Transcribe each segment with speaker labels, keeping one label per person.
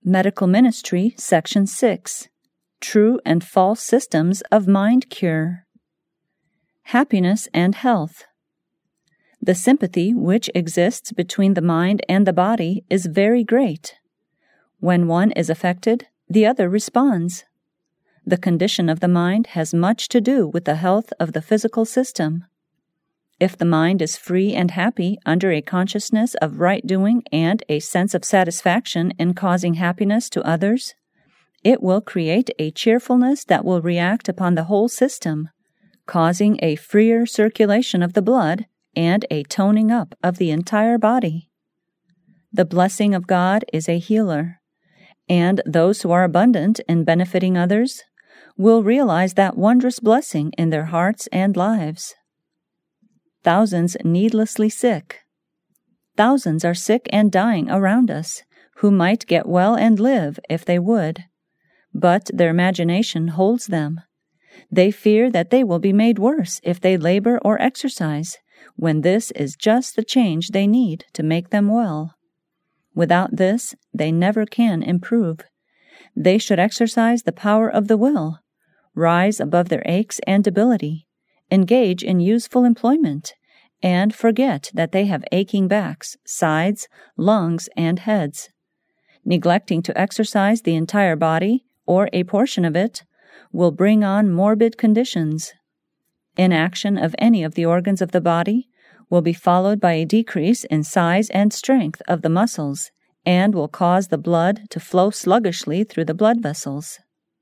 Speaker 1: Medical Ministry, Section 6. True and False Systems of Mind Cure. Happiness and Health. The sympathy which exists between the mind and the body is very great. When one is affected, the other responds. The condition of the mind has much to do with the health of the physical system. If the mind is free and happy under a consciousness of right doing and a sense of satisfaction in causing happiness to others, it will create a cheerfulness that will react upon the whole system, causing a freer circulation of the blood and a toning up of the entire body. The blessing of God is a healer, and those who are abundant in benefiting others will realize that wondrous blessing in their hearts and lives. Thousands needlessly sick. Thousands are sick and dying around us, who might get well and live if they would. But their imagination holds them. They fear that they will be made worse if they labor or exercise, when this is just the change they need to make them well. Without this, they never can improve. They should exercise the power of the will, rise above their aches and debility, engage in useful employment, and forget that they have aching backs, sides, lungs, and heads. Neglecting to exercise the entire body, or a portion of it, will bring on morbid conditions. Inaction of any of the organs of the body will be followed by a decrease in size and strength of the muscles, and will cause the blood to flow sluggishly through the blood vessels.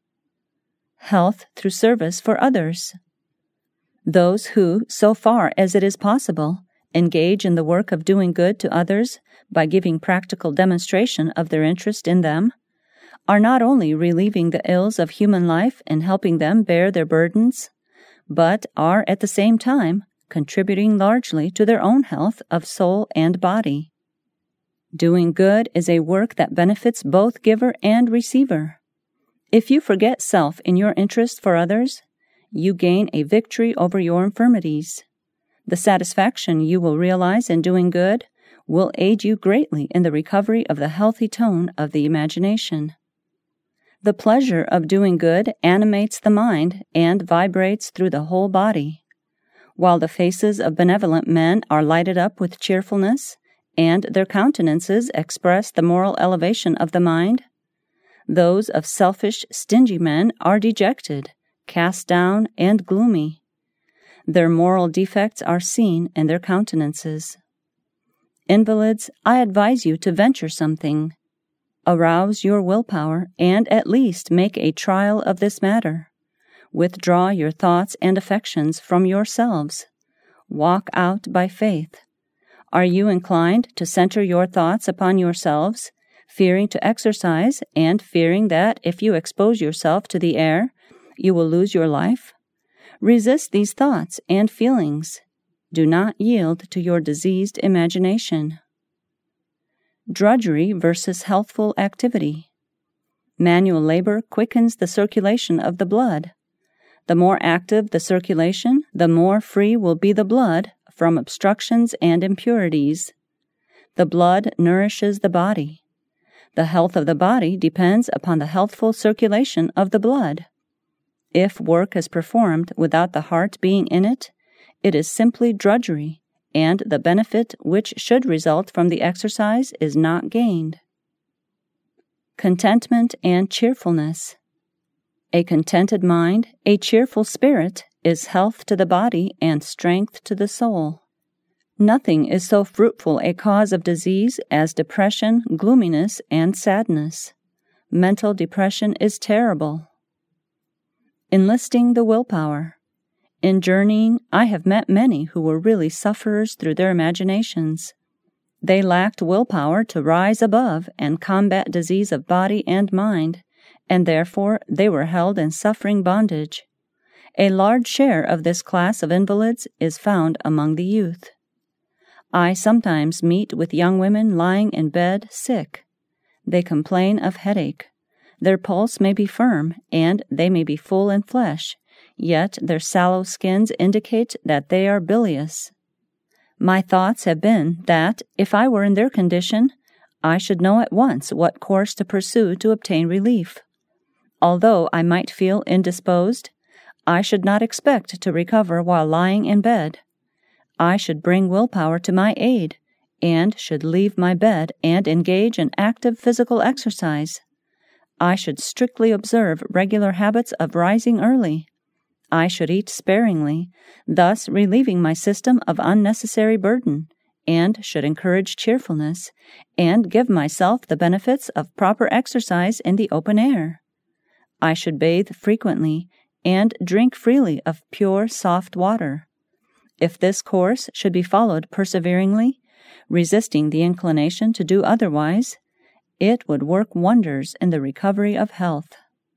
Speaker 1: Health through service for others. Those who, so far as it is possible, engage in the work of doing good to others by giving practical demonstration of their interest in them, are not only relieving the ills of human life and helping them bear their burdens, but are at the same time contributing largely to their own health of soul and body. Doing good is a work that benefits both giver and receiver. If you forget self in your interest for others, you gain a victory over your infirmities. The satisfaction you will realize in doing good will aid you greatly in the recovery of the healthy tone of the imagination. The pleasure of doing good animates the mind and vibrates through the whole body. While the faces of benevolent men are lighted up with cheerfulness, and their countenances express the moral elevation of the mind, those of selfish, stingy men are dejected, cast down, and gloomy. Their moral defects are seen in their countenances. Invalids, I advise you to venture something. Arouse your willpower, and at least make a trial of this matter. Withdraw your thoughts and affections from yourselves. Walk out by faith. Are you inclined to center your thoughts upon yourselves, fearing to exercise, and fearing that if you expose yourself to the air, you will lose your life? Resist these thoughts and feelings. Do not yield to your diseased imagination. Drudgery versus healthful activity. Manual labor quickens the circulation of the blood. The more active the circulation, the more free will be the blood from obstructions and impurities. The blood nourishes the body. The health of the body depends upon the healthful circulation of the blood. If work is performed without the heart being in it, it is simply drudgery, and the benefit which should result from the exercise is not gained. Contentment and cheerfulness. A contented mind, a cheerful spirit, is health to the body and strength to the soul. Nothing is so fruitful a cause of disease as depression, gloominess, and sadness. Mental depression is terrible. Enlisting the willpower. In journeying, I have met many who were really sufferers through their imaginations. They lacked willpower to rise above and combat disease of body and mind, and therefore they were held in suffering bondage. A large share of this class of invalids is found among the youth. I sometimes meet with young women lying in bed sick. They complain of headache. Their pulse may be firm, and they may be full in flesh, yet their sallow skins indicate that they are bilious. My thoughts have been that, if I were in their condition, I should know at once what course to pursue to obtain relief. Although I might feel indisposed, I should not expect to recover while lying in bed. I should bring willpower to my aid, and should leave my bed and engage in active physical exercise. I should strictly observe regular habits of rising early. I should eat sparingly, thus relieving my system of unnecessary burden, and should encourage cheerfulness, and give myself the benefits of proper exercise in the open air. I should bathe frequently, and drink freely of pure, soft water. If this course should be followed perseveringly, resisting the inclination to do otherwise, it would work wonders in the recovery of health.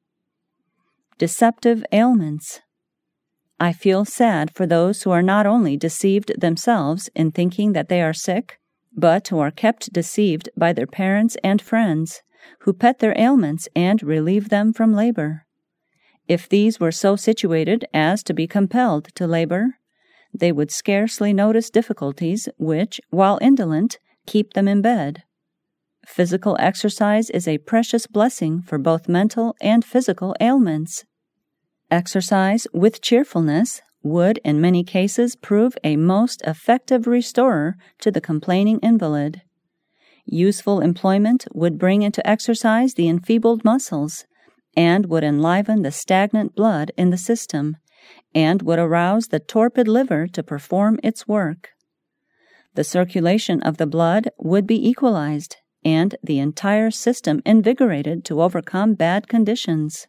Speaker 1: Deceptive ailments. I feel sad for those who are not only deceived themselves in thinking that they are sick, but who are kept deceived by their parents and friends, who pet their ailments and relieve them from labor. If these were so situated as to be compelled to labor, they would scarcely notice difficulties which, while indolent, keep them in bed. Physical exercise is a precious blessing for both mental and physical ailments. Exercise with cheerfulness would in many cases prove a most effective restorer to the complaining invalid. Useful employment would bring into exercise the enfeebled muscles, and would enliven the stagnant blood in the system, and would arouse the torpid liver to perform its work. The circulation of the blood would be equalized, and the entire system invigorated to overcome bad conditions.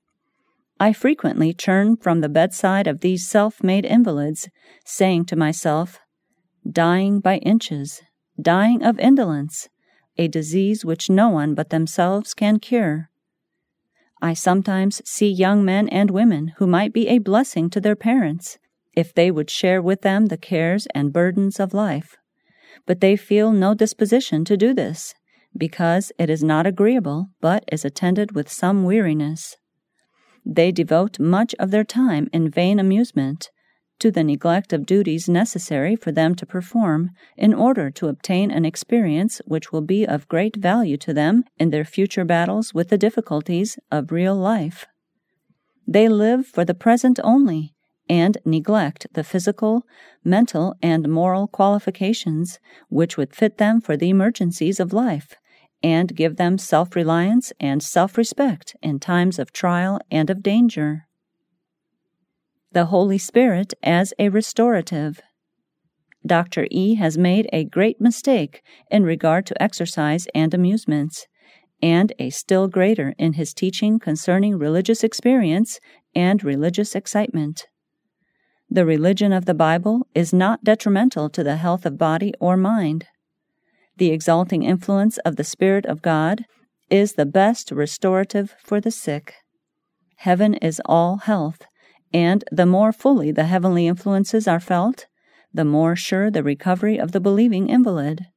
Speaker 1: I frequently turn from the bedside of these self-made invalids, saying to myself, dying by inches, dying of indolence, a disease which no one but themselves can cure. I sometimes see young men and women who might be a blessing to their parents, if they would share with them the cares and burdens of life. But they feel no disposition to do this, because it is not agreeable, but is attended with some weariness. They devote much of their time in vain amusement, to the neglect of duties necessary for them to perform in order to obtain an experience which will be of great value to them in their future battles with the difficulties of real life. They live for the present only, and neglect the physical, mental, and moral qualifications which would fit them for the emergencies of life, and give them self-reliance and self-respect in times of trial and of danger. The Holy Spirit as a restorative. Dr. E. has made a great mistake in regard to exercise and amusements, and a still greater in his teaching concerning religious experience and religious excitement. The religion of the Bible is not detrimental to the health of body or mind. The exalting influence of the Spirit of God is the best restorative for the sick. Heaven is all health, and the more fully the heavenly influences are felt, the more sure the recovery of the believing invalid.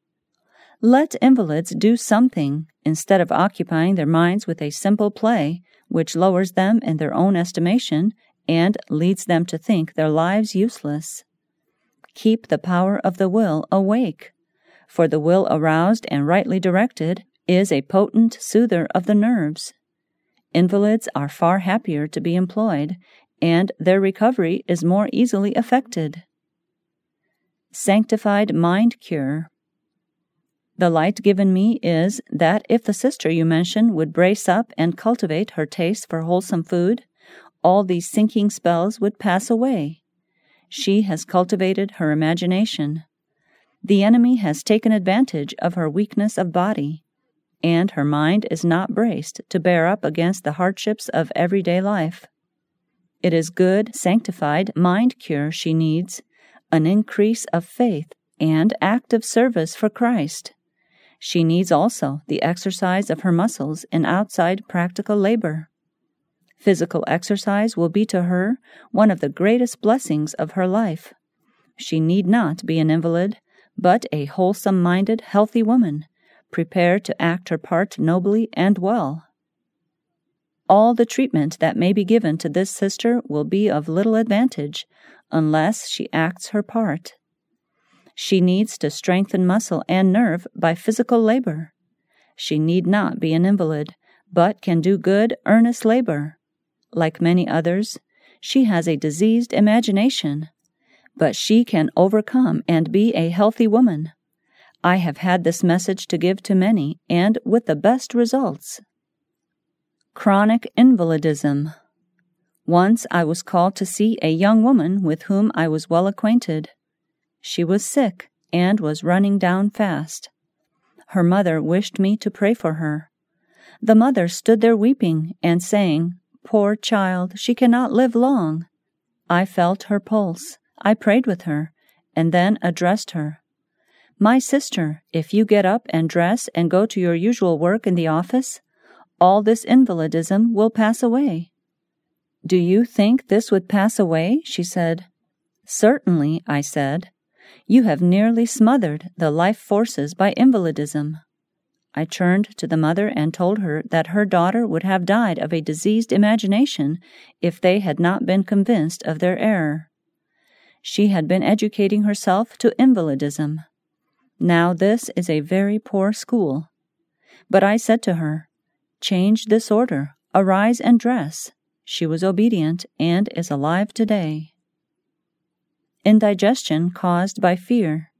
Speaker 1: Let invalids do something, instead of occupying their minds with a simple play, which lowers them in their own estimation and leads them to think their lives useless. Keep the power of the will awake, for the will aroused and rightly directed is a potent soother of the nerves. Invalids are far happier to be employed, and their recovery is more easily effected. Sanctified Mind Cure. The light given me is that if the sister you mention would brace up and cultivate her taste for wholesome food, all these sinking spells would pass away. She has cultivated her imagination. The enemy has taken advantage of her weakness of body, and her mind is not braced to bear up against the hardships of everyday life. It is good, sanctified mind cure she needs, an increase of faith and active service for Christ. She needs also the exercise of her muscles in outside practical labor. Physical exercise will be to her one of the greatest blessings of her life. She need not be an invalid, but a wholesome-minded, healthy woman, prepared to act her part nobly and well. All the treatment that may be given to this sister will be of little advantage, unless she acts her part. She needs to strengthen muscle and nerve by physical labor. She need not be an invalid, but can do good, earnest labor. Like many others, she has a diseased imagination, but she can overcome and be a healthy woman. I have had this message to give to many, and with the best results. Chronic invalidism. Once I was called to see a young woman with whom I was well acquainted. She was sick and was running down fast. Her mother wished me to pray for her. The mother stood there weeping and saying, "Poor child, she cannot live long." I felt her pulse. I prayed with her, and then addressed her. "My sister, if you get up and dress and go to your usual work in the office, all this invalidism will pass away." "Do you think this would pass away?" she said. "Certainly," I said. "You have nearly smothered the life forces by invalidism." I turned to the mother and told her that her daughter would have died of a diseased imagination if they had not been convinced of their error. She had been educating herself to invalidism. Now this is a very poor school. But I said to her, "Change this order, arise and dress." She was obedient and is alive today. Indigestion caused by fear.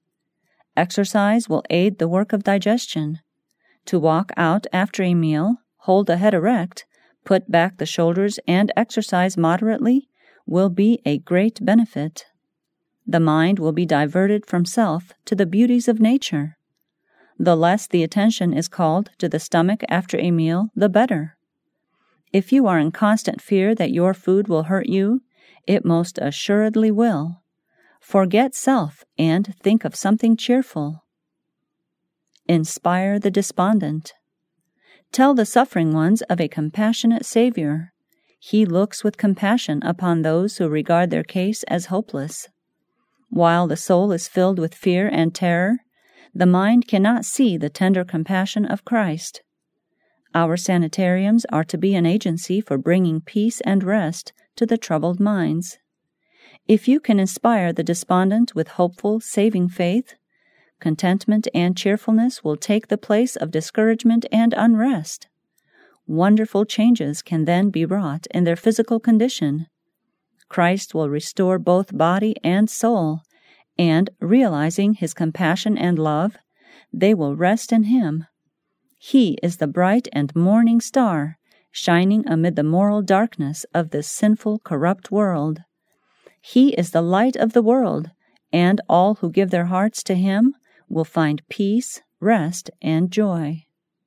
Speaker 1: Exercise will aid the work of digestion. To walk out after a meal, hold the head erect, put back the shoulders, and exercise moderately will be a great benefit. The mind will be diverted from self to the beauties of nature. The less the attention is called to the stomach after a meal, the better. If you are in constant fear that your food will hurt you, it most assuredly will. Forget self and think of something cheerful. Inspire the despondent. Tell the suffering ones of a compassionate Savior. He looks with compassion upon those who regard their case as hopeless. While the soul is filled with fear and terror, the mind cannot see the tender compassion of Christ. Our sanitariums are to be an agency for bringing peace and rest to the troubled minds. If you can inspire the despondent with hopeful, saving faith, contentment and cheerfulness will take the place of discouragement and unrest. Wonderful changes can then be wrought in their physical condition. Christ will restore both body and soul, and, realizing His compassion and love, they will rest in Him. He is the bright and morning star, shining amid the moral darkness of this sinful, corrupt world. He is the light of the world, and all who give their hearts to Him will find peace, rest, and joy.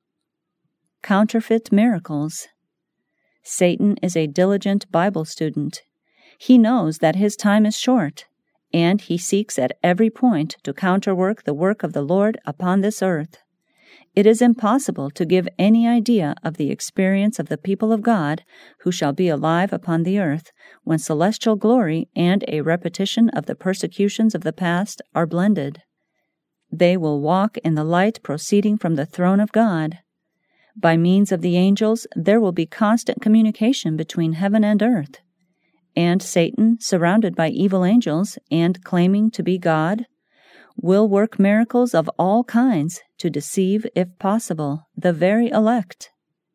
Speaker 1: Counterfeit miracles. Satan is a diligent Bible student. He knows that his time is short, and he seeks at every point to counterwork the work of the Lord upon this earth. It is impossible to give any idea of the experience of the people of God who shall be alive upon the earth when celestial glory and a repetition of the persecutions of the past are blended. They will walk in the light proceeding from the throne of God. By means of the angels, there will be constant communication between heaven and earth. And Satan, surrounded by evil angels and claiming to be God, will work miracles of all kinds to deceive, if possible, the very elect.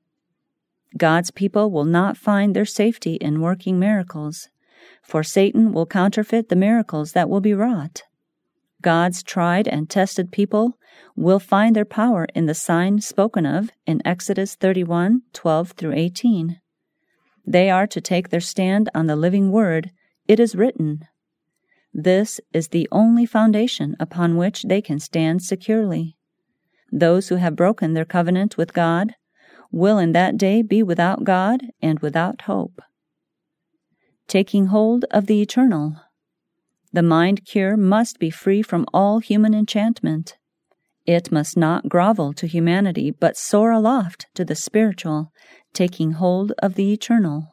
Speaker 1: God's people will not find their safety in working miracles, for Satan will counterfeit the miracles that will be wrought. God's tried and tested people will find their power in the sign spoken of in Exodus 31:12-18. They are to take their stand on the living word, "It is written." This is the only foundation upon which they can stand securely. Those who have broken their covenant with God will in that day be without God and without hope. Taking hold of the eternal. The mind cure must be free from all human enchantment. It must not grovel to humanity, but soar aloft to the spiritual, taking hold of the eternal.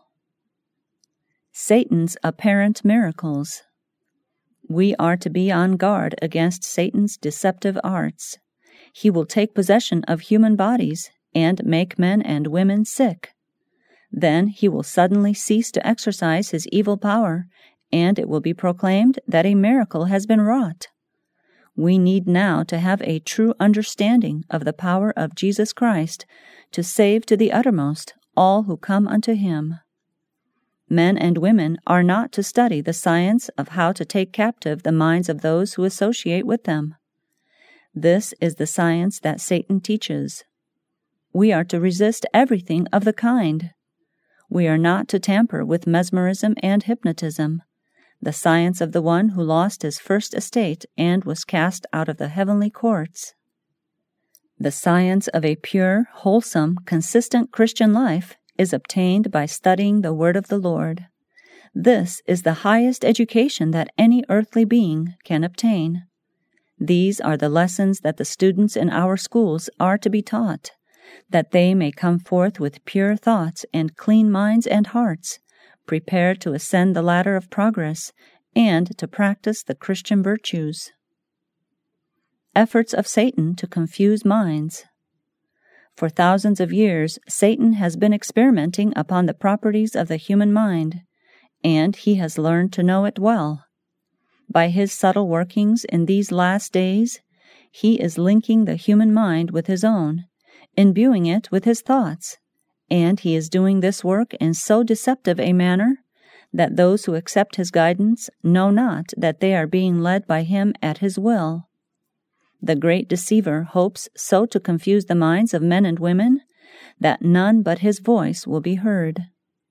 Speaker 1: Satan's apparent miracles. We are to be on guard against Satan's deceptive arts. He will take possession of human bodies and make men and women sick. Then he will suddenly cease to exercise his evil power, and it will be proclaimed that a miracle has been wrought. We need now to have a true understanding of the power of Jesus Christ to save to the uttermost all who come unto him. Men and women are not to study the science of how to take captive the minds of those who associate with them. This is the science that Satan teaches. We are to resist everything of the kind. We are not to tamper with mesmerism and hypnotism, the science of the one who lost his first estate and was cast out of the heavenly courts. The science of a pure, wholesome, consistent Christian life is obtained by studying the Word of the Lord. This is the highest education that any earthly being can obtain. These are the lessons that the students in our schools are to be taught, that they may come forth with pure thoughts and clean minds and hearts, prepared to ascend the ladder of progress and to practice the Christian virtues. Efforts of Satan to confuse minds. For thousands of years, Satan has been experimenting upon the properties of the human mind, and he has learned to know it well. By his subtle workings in these last days, he is linking the human mind with his own, imbuing it with his thoughts, and he is doing this work in so deceptive a manner that those who accept his guidance know not that they are being led by him at his will. The great deceiver hopes so to confuse the minds of men and women that none but his voice will be heard.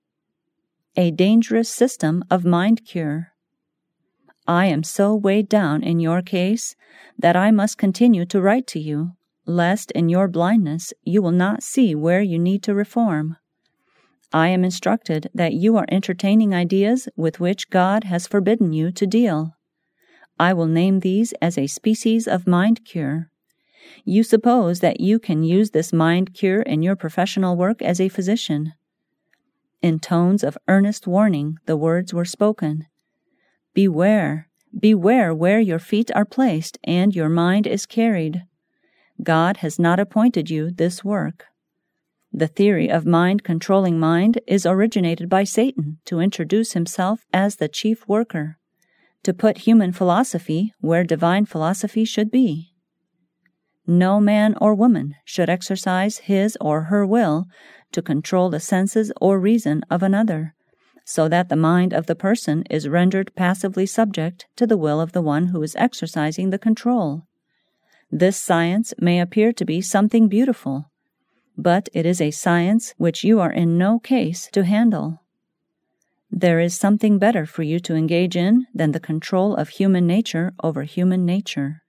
Speaker 1: A dangerous system of mind cure. I am so weighed down in your case that I must continue to write to you, lest in your blindness you will not see where you need to reform. I am instructed that you are entertaining ideas with which God has forbidden you to deal. I will name these as a species of mind cure. You suppose that you can use this mind cure in your professional work as a physician. In tones of earnest warning, the words were spoken. Beware, beware where your feet are placed and your mind is carried. God has not appointed you this work. The theory of mind controlling mind is originated by Satan to introduce himself as the chief worker, to put human philosophy where divine philosophy should be. No man or woman should exercise his or her will to control the senses or reason of another, so that the mind of the person is rendered passively subject to the will of the one who is exercising the control. This science may appear to be something beautiful, but it is a science which you are in no case to handle. There is something better for you to engage in than the control of human nature over human nature.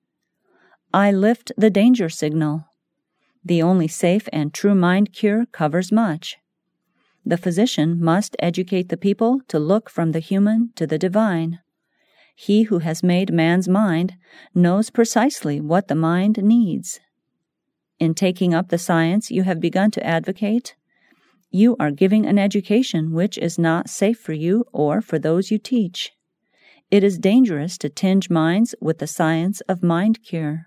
Speaker 1: I lift the danger signal. The only safe and true mind cure covers much. The physician must educate the people to look from the human to the divine. He who has made man's mind knows precisely what the mind needs. In taking up the science you have begun to advocate, you are giving an education which is not safe for you or for those you teach. It is dangerous to tinge minds with the science of mind cure.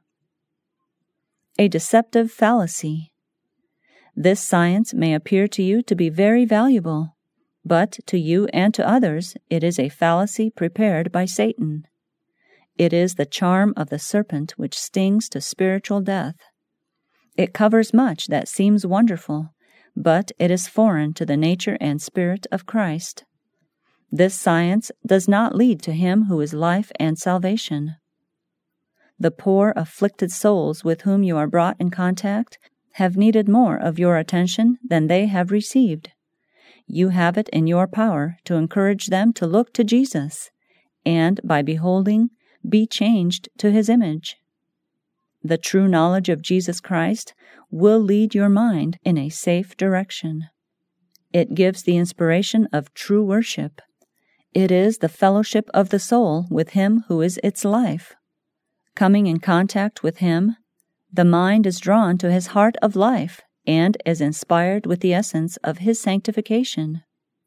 Speaker 1: A deceptive fallacy. This science may appear to you to be very valuable, but to you and to others it is a fallacy prepared by Satan. It is the charm of the serpent which stings to spiritual death. It covers much that seems wonderful, but it is foreign to the nature and spirit of Christ. This science does not lead to him who is life and salvation. The poor, afflicted souls with whom you are brought in contact have needed more of your attention than they have received. You have it in your power to encourage them to look to Jesus, and by beholding, be changed to his image. The true knowledge of Jesus Christ will lead your mind in a safe direction. It gives the inspiration of true worship. It is the fellowship of the soul with him who is its life. Coming in contact with him, the mind is drawn to his heart of life and is inspired with the essence of his sanctification.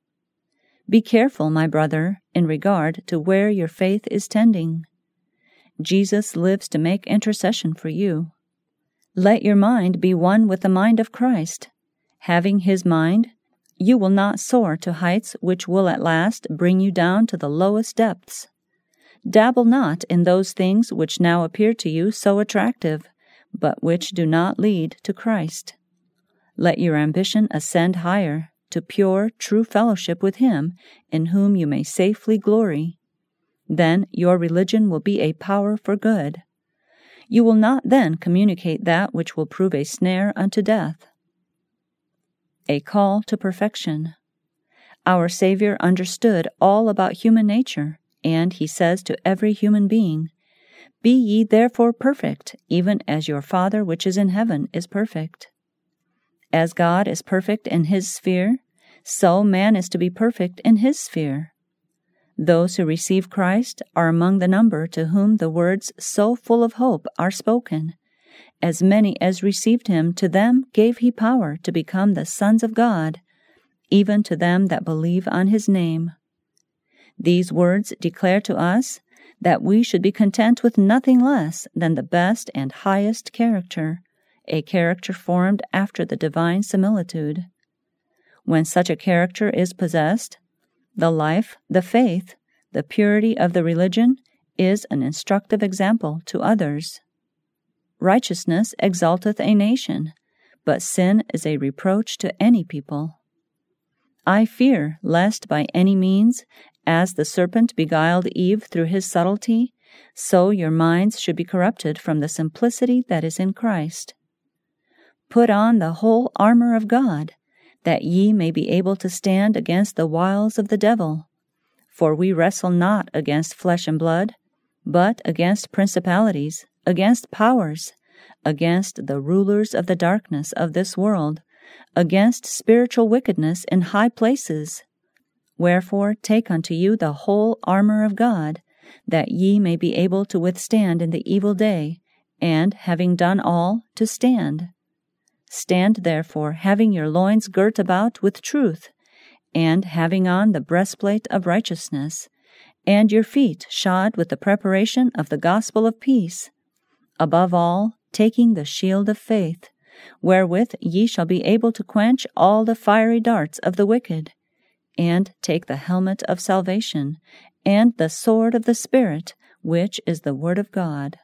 Speaker 1: Be careful, my brother, in regard to where your faith is tending. Jesus lives to make intercession for you. Let your mind be one with the mind of Christ. Having his mind, you will not soar to heights which will at last bring you down to the lowest depths. Dabble not in those things which now appear to you so attractive, but which do not lead to Christ. Let your ambition ascend higher, to pure, true fellowship with Him, in whom you may safely glory. Then your religion will be a power for good. You will not then communicate that which will prove a snare unto death. A call to perfection. Our Savior understood all about human nature, and He says to every human being, "Be ye therefore perfect, even as your Father which is in heaven is perfect." As God is perfect in His sphere, so man is to be perfect in his sphere. Those who receive Christ are among the number to whom the words so full of hope are spoken. As many as received Him, to them gave He power to become the sons of God, even to them that believe on His name. These words declare to us that we should be content with nothing less than the best and highest character, a character formed after the divine similitude. When such a character is possessed, the life, the faith, the purity of the religion is an instructive example to others. Righteousness exalteth a nation, but sin is a reproach to any people. I fear lest by any means, as the serpent beguiled Eve through his subtlety, so your minds should be corrupted from the simplicity that is in Christ. Put on the whole armor of God, that ye may be able to stand against the wiles of the devil. For we wrestle not against flesh and blood, but against principalities, against powers, against the rulers of the darkness of this world, against spiritual wickedness in high places. Wherefore take unto you the whole armor of God, that ye may be able to withstand in the evil day, and, having done all, to stand. Stand therefore, having your loins girt about with truth, and having on the breastplate of righteousness, and your feet shod with the preparation of the gospel of peace. Above all, taking the shield of faith, wherewith ye shall be able to quench all the fiery darts of the wicked, and take the helmet of salvation, and the sword of the Spirit, which is the Word of God.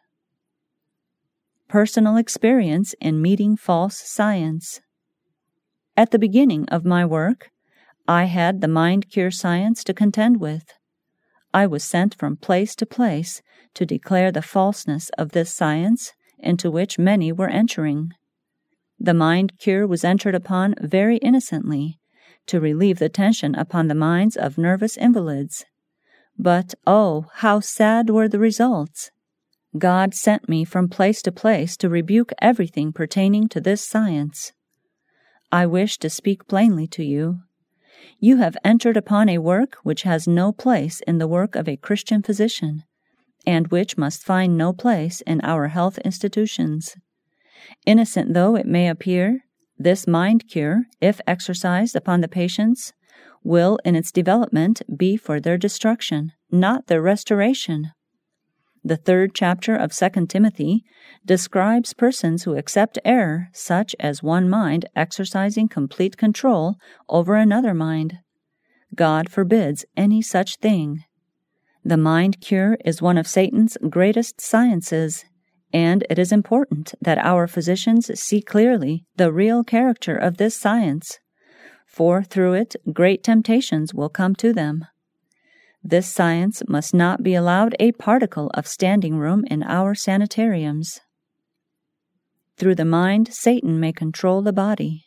Speaker 1: Personal experience in meeting false science. At the beginning of my work, I had the mind-cure science to contend with. I was sent from place to place to declare the falseness of this science into which many were entering. The mind-cure was entered upon very innocently, to relieve the tension upon the minds of nervous invalids. But, oh, how sad were the results! God sent me from place to place to rebuke everything pertaining to this science. I wish to speak plainly to you. You have entered upon a work which has no place in the work of a Christian physician, and which must find no place in our health institutions. Innocent though it may appear, this mind cure, if exercised upon the patients, will in its development be for their destruction, not their restoration. The 3rd chapter of 2 Timothy describes persons who accept error, such as one mind exercising complete control over another mind. God forbids any such thing. The mind cure is one of Satan's greatest sciences, and it is important that our physicians see clearly the real character of this science, for through it great temptations will come to them. This science must not be allowed a particle of standing room in our sanitariums. Through the mind, Satan may control the body.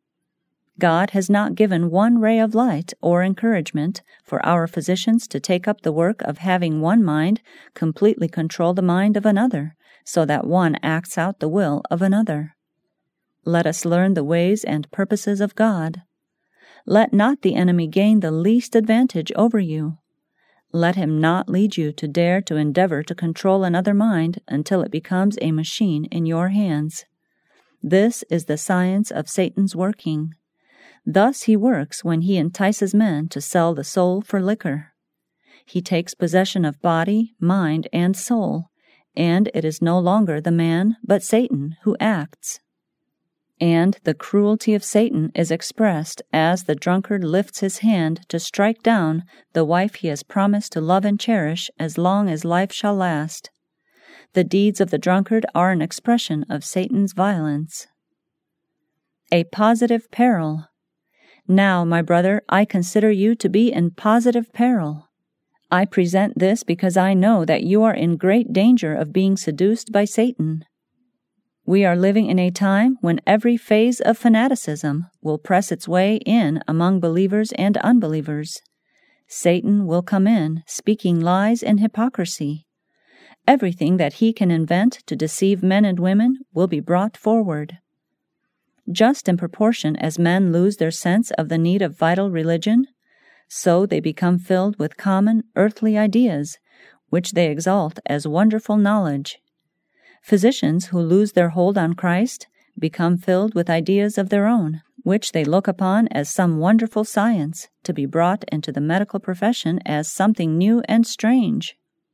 Speaker 1: God has not given one ray of light or encouragement for our physicians to take up the work of having one mind completely control the mind of another, so that one acts out the will of another. Let us learn the ways and purposes of God. Let not the enemy gain the least advantage over you. Let him not lead you to dare to endeavor to control another mind until it becomes a machine in your hands. This is the science of Satan's working. Thus he works when he entices men to sell the soul for liquor. He takes possession of body, mind, and soul, and it is no longer the man but Satan who acts. And the cruelty of Satan is expressed as the drunkard lifts his hand to strike down the wife he has promised to love and cherish as long as life shall last. The deeds of the drunkard are an expression of Satan's violence. A positive peril. Now, my brother, I consider you to be in positive peril. I present this because I know that you are in great danger of being seduced by Satan. We are living in a time when every phase of fanaticism will press its way in among believers and unbelievers. Satan will come in, speaking lies and hypocrisy. Everything that he can invent to deceive men and women will be brought forward. Just in proportion as men lose their sense of the need of vital religion, so they become filled with common, earthly ideas, which they exalt as wonderful knowledge. Physicians who lose their hold on Christ become filled with ideas of their own, which they look upon as some wonderful science, to be brought into the medical profession as something new and strange.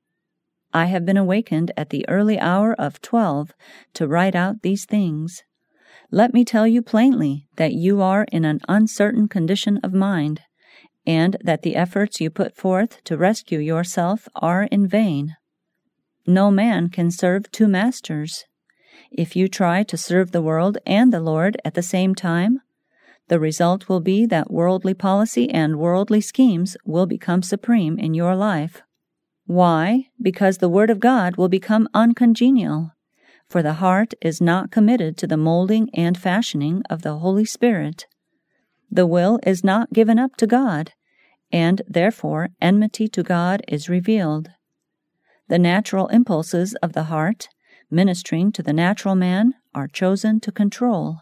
Speaker 1: I have been awakened at the early hour of 12 to write out these things. Let me tell you plainly that you are in an uncertain condition of mind, and that the efforts you put forth to rescue yourself are in vain. No man can serve two masters. If you try to serve the world and the Lord at the same time, the result will be that worldly policy and worldly schemes will become supreme in your life. Why? Because the Word of God will become uncongenial, for the heart is not committed to the molding and fashioning of the Holy Spirit. The will is not given up to God, and therefore enmity to God is revealed. The natural impulses of the heart, ministering to the natural man, are chosen to control.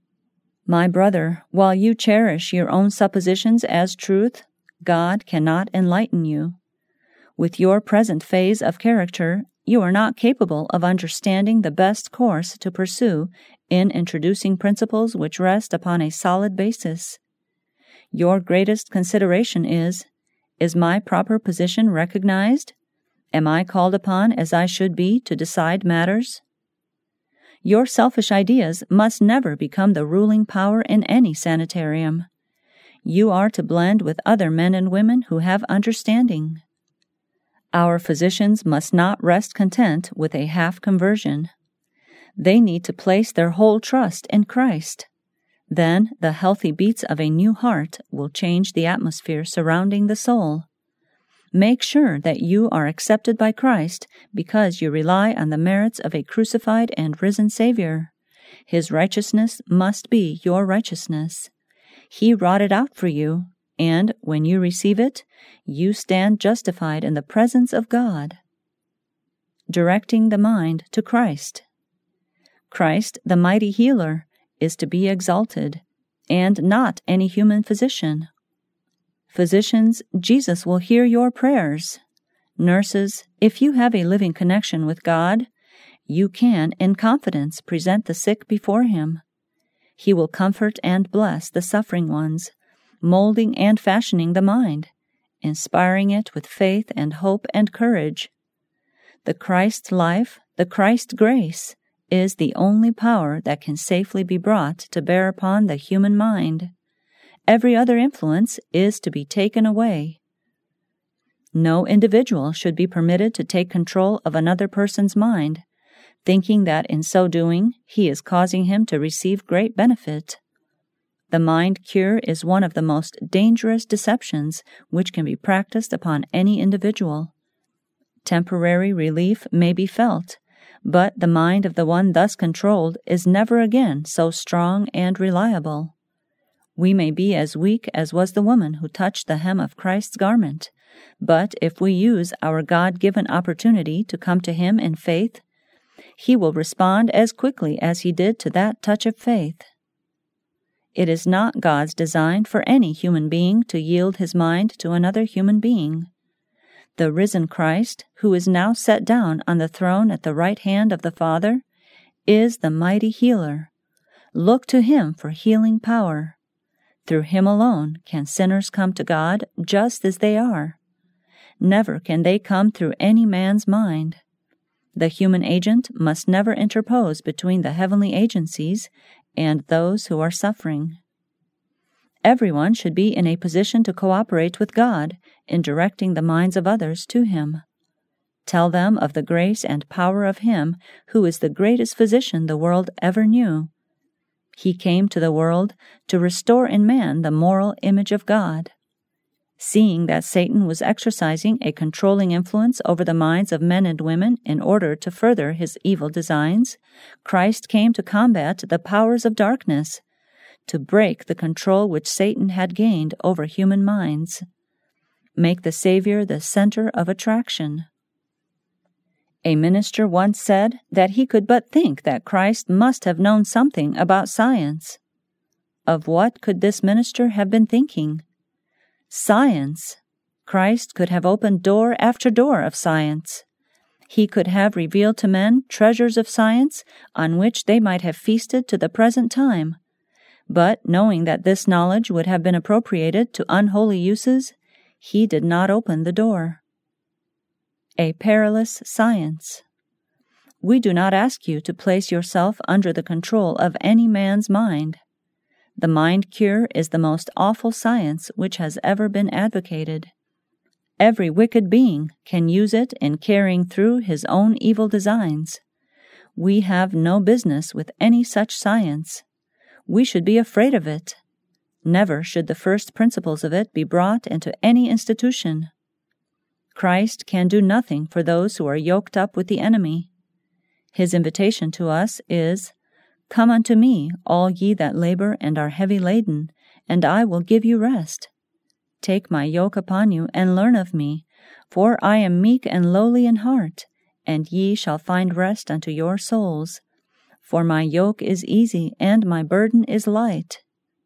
Speaker 1: My brother, while you cherish your own suppositions as truth, God cannot enlighten you. With your present phase of character, you are not capable of understanding the best course to pursue in introducing principles which rest upon a solid basis. Your greatest consideration is my proper position recognized? Am I called upon as I should be to decide matters? Your selfish ideas must never become the ruling power in any sanitarium. You are to blend with other men and women who have understanding. Our physicians must not rest content with a half conversion. They need to place their whole trust in Christ. Then the healthy beats of a new heart will change the atmosphere surrounding the soul. Make sure that you are accepted by Christ because you rely on the merits of a crucified and risen Savior. His righteousness must be your righteousness. He wrought it out for you, and when you receive it, you stand justified in the presence of God. Directing the mind to Christ. Christ, the mighty healer, is to be exalted, and not any human physician. Physicians, Jesus will hear your prayers. Nurses, if you have a living connection with God, you can, in confidence, present the sick before Him. He will comfort and bless the suffering ones, molding and fashioning the mind, inspiring it with faith and hope and courage. The Christ life, the Christ grace, is the only power that can safely be brought to bear upon the human mind. Every other influence is to be taken away. No individual should be permitted to take control of another person's mind, thinking that in so doing he is causing him to receive great benefit. The mind cure is one of the most dangerous deceptions which can be practiced upon any individual. Temporary relief may be felt, but the mind of the one thus controlled is never again so strong and reliable. We may be as weak as was the woman who touched the hem of Christ's garment, but if we use our God-given opportunity to come to Him in faith, He will respond as quickly as He did to that touch of faith. It is not God's design for any human being to yield his mind to another human being. The risen Christ, who is now set down on the throne at the right hand of the Father, is the mighty healer. Look to Him for healing power. Through Him alone can sinners come to God just as they are. Never can they come through any man's mind. The human agent must never interpose between the heavenly agencies and those who are suffering. Everyone should be in a position to cooperate with God in directing the minds of others to Him. Tell them of the grace and power of Him who is the greatest physician the world ever knew. He came to the world to restore in man the moral image of God. Seeing that Satan was exercising a controlling influence over the minds of men and women in order to further his evil designs, Christ came to combat the powers of darkness, to break the control which Satan had gained over human minds. Make the Savior the center of attraction. A minister once said that he could but think that Christ must have known something about science. Of what could this minister have been thinking? Science. Christ could have opened door after door of science. He could have revealed to men treasures of science on which they might have feasted to the present time. But knowing that this knowledge would have been appropriated to unholy uses, He did not open the door. A perilous science. We do not ask you to place yourself under the control of any man's mind. The mind cure is the most awful science which has ever been advocated. Every wicked being can use it in carrying through his own evil designs. We have no business with any such science. We should be afraid of it. Never should the first principles of it be brought into any institution. Christ can do nothing for those who are yoked up with the enemy. His invitation to us is, "Come unto me, all ye that labor and are heavy laden, and I will give you rest. Take my yoke upon you, and learn of me, for I am meek and lowly in heart, and ye shall find rest unto your souls. For my yoke is easy, and my burden is light."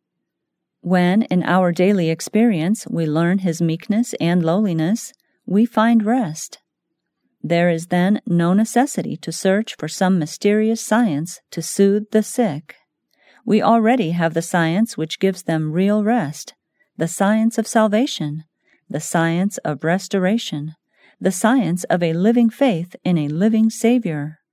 Speaker 1: When in our daily experience we learn His meekness and lowliness, we find rest. There is then no necessity to search for some mysterious science to soothe the sick. We already have the science which gives them real rest, the science of salvation, the science of restoration, the science of a living faith in a living Savior.